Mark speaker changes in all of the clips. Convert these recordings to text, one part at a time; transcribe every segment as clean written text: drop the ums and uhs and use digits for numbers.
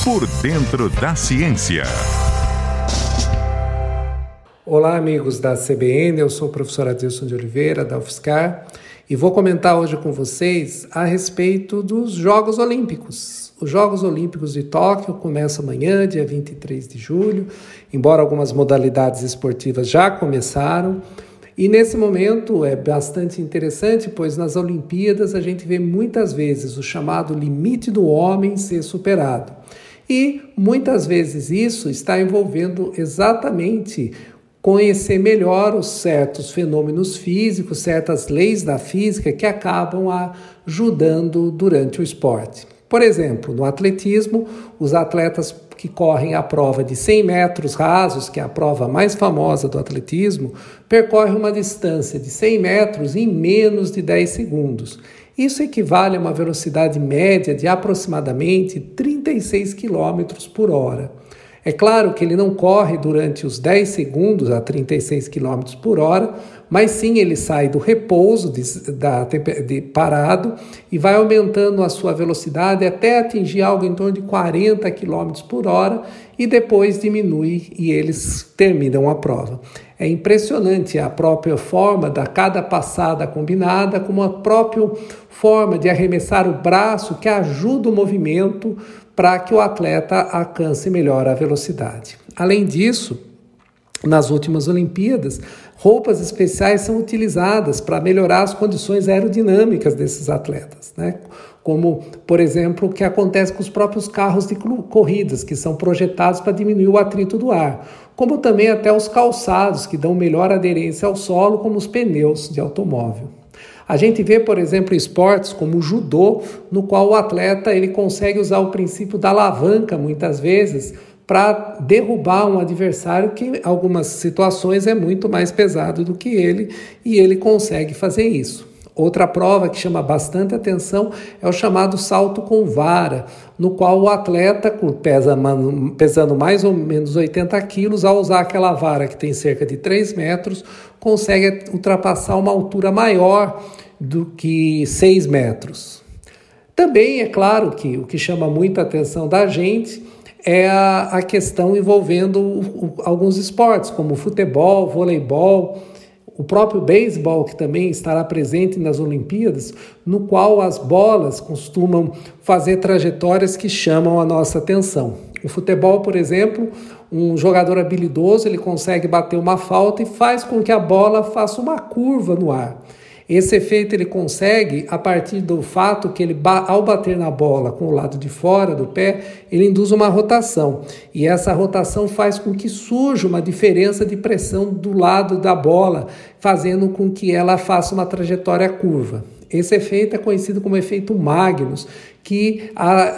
Speaker 1: Por Dentro da Ciência.
Speaker 2: Olá, amigos da CBN, eu sou o professor Adilson de Oliveira, da UFSCar, e vou comentar hoje com vocês a respeito dos Jogos Olímpicos. Os Jogos Olímpicos de Tóquio começam amanhã, dia 23 de julho, embora algumas modalidades esportivas já começaram. E nesse momento é bastante interessante, pois nas Olimpíadas a gente vê muitas vezes o chamado limite do homem ser superado. E muitas vezes isso está envolvendo exatamente conhecer melhor os certos fenômenos físicos, certas leis da física que acabam ajudando durante o esporte. Por exemplo, no atletismo, os atletas que correm a prova de 100 metros rasos, que é a prova mais famosa do atletismo, percorrem uma distância de 100 metros em menos de 10 segundos. Isso equivale a uma velocidade média de aproximadamente 36 km por hora. É claro que ele não corre durante os 10 segundos a 36 km por hora, mas sim ele sai do repouso de parado e vai aumentando a sua velocidade até atingir algo em torno de 40 km por hora e depois diminui e eles terminam a prova. É impressionante a própria forma da cada passada combinada, como a própria forma de arremessar o braço que ajuda o movimento para que o atleta alcance melhor a velocidade. Além disso, nas últimas Olimpíadas, roupas especiais são utilizadas para melhorar as condições aerodinâmicas desses atletas, né? Como, por exemplo, o que acontece com os próprios carros de corridas, que são projetados para diminuir o atrito do ar, como também até os calçados, que dão melhor aderência ao solo, como os pneus de automóvel. A gente vê, por exemplo, esportes como o judô, no qual o atleta ele consegue usar o princípio da alavanca, muitas vezes, para derrubar um adversário que, em algumas situações, é muito mais pesado do que ele, e ele consegue fazer isso. Outra prova que chama bastante atenção é o chamado salto com vara, no qual o atleta, pesando mais ou menos 80 quilos, ao usar aquela vara que tem cerca de 3 metros, consegue ultrapassar uma altura maior do que 6 metros. Também é claro que o que chama muita atenção da gente é a questão envolvendo alguns esportes, como futebol, voleibol, o próprio beisebol, que também estará presente nas Olimpíadas, no qual as bolas costumam fazer trajetórias que chamam a nossa atenção. O futebol, por exemplo, um jogador habilidoso ele consegue bater uma falta e faz com que a bola faça uma curva no ar. Esse efeito ele consegue a partir do fato que ele, ao bater na bola com o lado de fora do pé, ele induz uma rotação. E essa rotação faz com que surja uma diferença de pressão do lado da bola, fazendo com que ela faça uma trajetória curva. Esse efeito é conhecido como efeito Magnus, que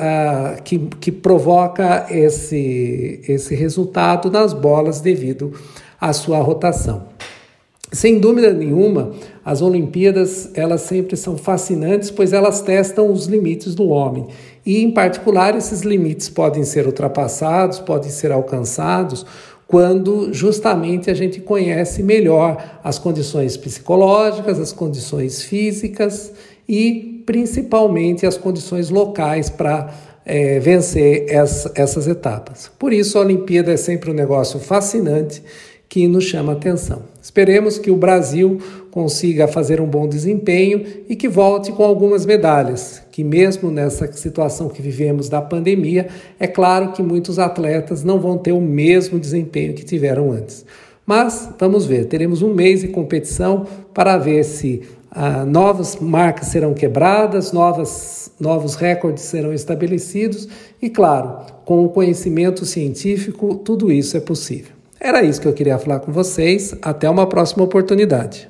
Speaker 2: provoca esse resultado nas bolas devido à sua rotação. Sem dúvida nenhuma, as Olimpíadas elas sempre são fascinantes, pois elas testam os limites do homem. E, em particular, esses limites podem ser ultrapassados, podem ser alcançados, quando justamente a gente conhece melhor as condições psicológicas, as condições físicas e, principalmente, as condições locais para vencer essas etapas. Por isso, a Olimpíada é sempre um negócio fascinante que nos chama a atenção. Esperemos que o Brasil consiga fazer um bom desempenho e que volte com algumas medalhas, que mesmo nessa situação que vivemos da pandemia, é claro que muitos atletas não vão ter o mesmo desempenho que tiveram antes. Mas vamos ver, teremos um mês de competição para ver se novas marcas serão quebradas, novos recordes serão estabelecidos e, claro, com o conhecimento científico, tudo isso é possível. Era isso que eu queria falar com vocês. Até uma próxima oportunidade.